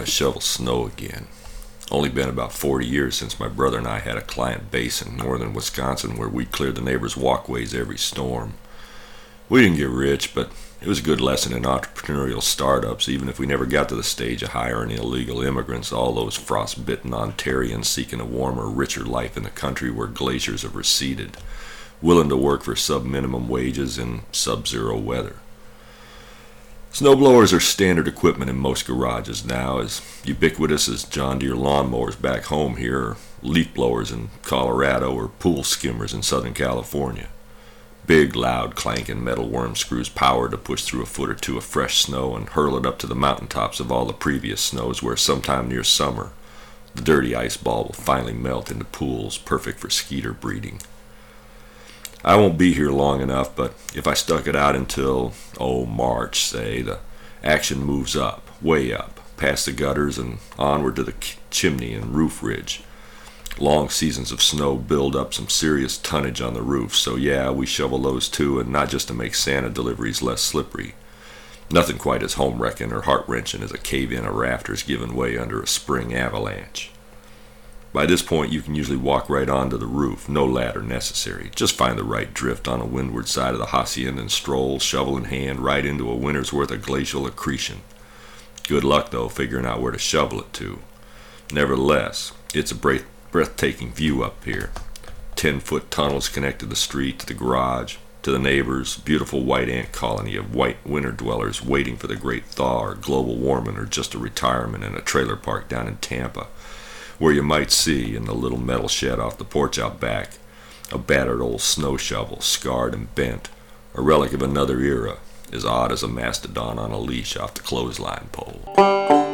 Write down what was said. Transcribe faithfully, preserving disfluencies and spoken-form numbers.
shovel snow again. Only been about forty years since my brother and I had a client base in northern Wisconsin where we cleared the neighbors' walkways every storm. We didn't get rich, but it was a good lesson in entrepreneurial startups, even if we never got to the stage of hiring illegal immigrants, all those frostbitten Ontarians seeking a warmer, richer life in the country where glaciers have receded, willing to work for sub-minimum wages in sub-zero weather. Snowblowers are standard equipment in most garages now, as ubiquitous as John Deere lawnmowers back home here, or leaf blowers in Colorado, or pool skimmers in Southern California. Big, loud, clanking metal worm screws powered to push through a foot or two of fresh snow and hurl it up to the mountaintops of all the previous snows where sometime near summer the dirty ice ball will finally melt into pools perfect for skeeter breeding. I won't be here long enough, but if I stuck it out until, oh, March, say, the action moves up, way up, past the gutters and onward to the chimney and roof ridge. Long seasons of snow build up some serious tonnage on the roof, so yeah, we shovel those too, and not just to make Santa deliveries less slippery. Nothing quite as home-wrecking or heart-wrenching as a cave-in of rafters giving way under a spring avalanche. By this point, you can usually walk right onto the roof, no ladder necessary. Just find the right drift on a windward side of the hacienda and stroll, shovel in hand, right into a winter's worth of glacial accretion. Good luck, though, figuring out where to shovel it to. Nevertheless, it's a breath breathtaking view up here. Ten-foot tunnels connect to the street, to the garage, to the neighbors, beautiful white ant colony of white winter dwellers waiting for the great thaw or global warming or just a retirement in a trailer park down in Tampa, where you might see, in the little metal shed off the porch out back, a battered old snow shovel, scarred and bent, a relic of another era, as odd as a mastodon on a leash off the clothesline pole.